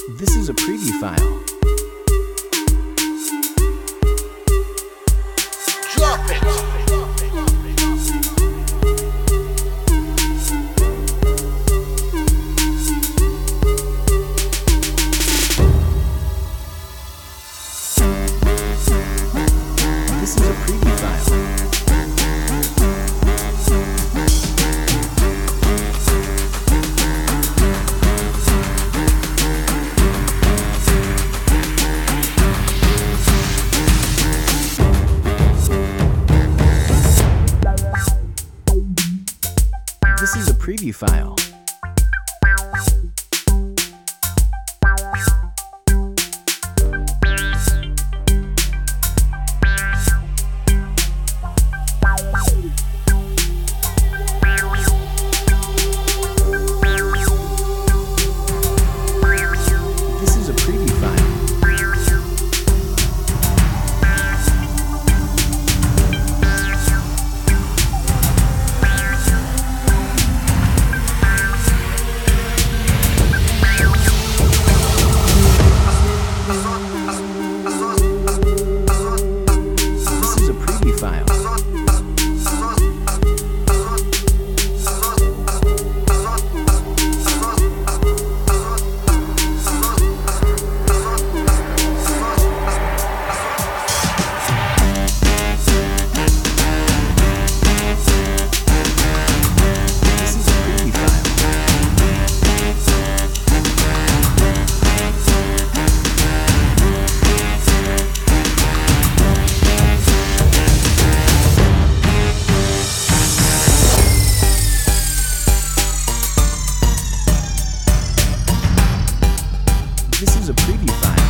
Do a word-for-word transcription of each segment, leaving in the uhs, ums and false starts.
This is a preview file. Drop it. This is a preview file. This is a preview file. This is a preview file. This is a preview file. This is a preview file. This is a preview file.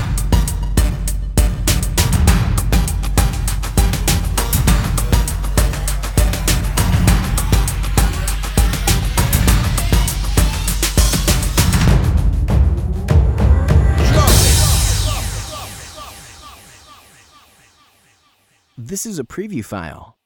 Drop it. This is a preview file.